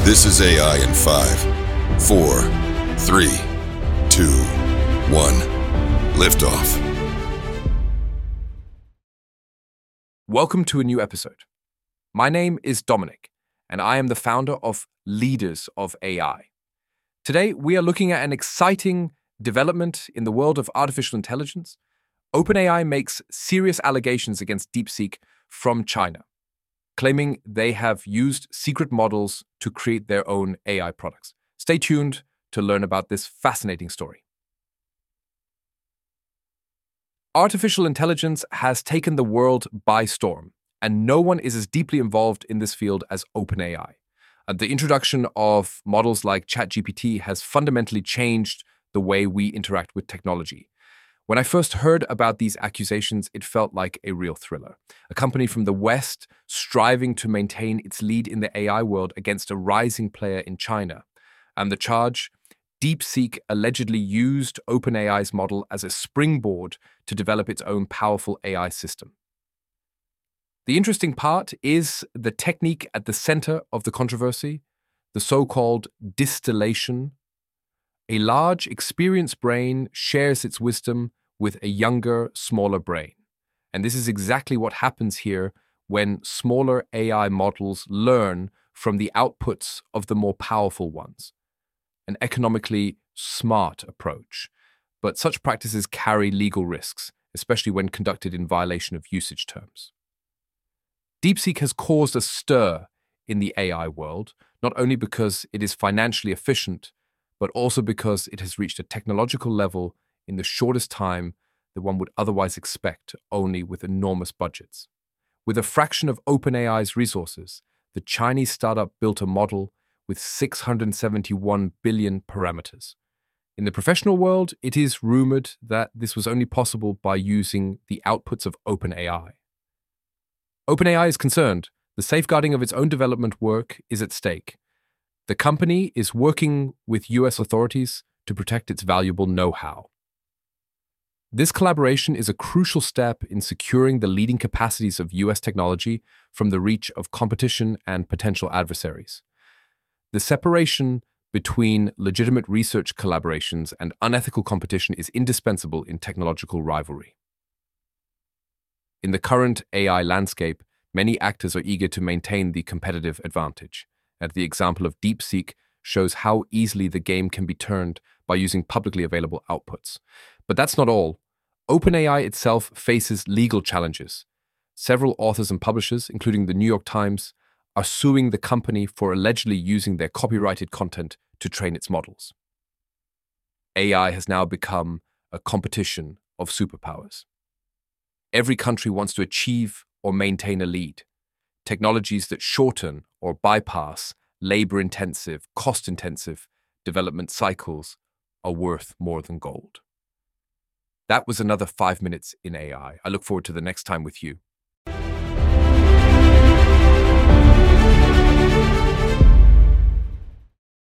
This is AI in 5, 4, 3, 2, 1. Liftoff. Welcome to a new episode. My name is Dominic, and I am the founder of Leaders of AI. Today, we are looking at an exciting development in the world of artificial intelligence. OpenAI makes serious allegations against DeepSeek from China, claiming they have used secret models to create their own AI products. Stay tuned to learn about this fascinating story. Artificial intelligence has taken the world by storm, and no one is as deeply involved in this field as OpenAI. The introduction of models like ChatGPT has fundamentally changed the way we interact with technology. When I first heard about these accusations, it felt like a real thriller. A company from the West striving to maintain its lead in the AI world against a rising player in China. And the charge: DeepSeek allegedly used OpenAI's model as a springboard to develop its own powerful AI system. The interesting part is the technique at the center of the controversy, the so-called distillation. A large, experienced brain shares its wisdom with a younger, smaller brain. And this is exactly what happens here when smaller AI models learn from the outputs of the more powerful ones. An economically smart approach, but such practices carry legal risks, especially when conducted in violation of usage terms. DeepSeek has caused a stir in the AI world, not only because it is financially efficient, but also because it has reached a technological level in the shortest time that one would otherwise expect only with enormous budgets. With a fraction of OpenAI's resources, the Chinese startup built a model with 671 billion parameters. In the professional world, it is rumored that this was only possible by using the outputs of OpenAI. OpenAI is concerned the safeguarding of its own development work is at stake. The company is working with US authorities to protect its valuable know-how. This collaboration is a crucial step in securing the leading capacities of US technology from the reach of competition and potential adversaries. The separation between legitimate research collaborations and unethical competition is indispensable in technological rivalry. In the current AI landscape, many actors are eager to maintain the competitive advantage. And the example of DeepSeek shows how easily the game can be turned by using publicly available outputs. But that's not all. OpenAI itself faces legal challenges. Several authors and publishers, including the New York Times, are suing the company for allegedly using their copyrighted content to train its models. AI has now become a competition of superpowers. Every country wants to achieve or maintain a lead. Technologies that shorten or bypass labor-intensive, cost-intensive development cycles are worth more than gold. That was another 5 minutes in AI. I look forward to the next time with you.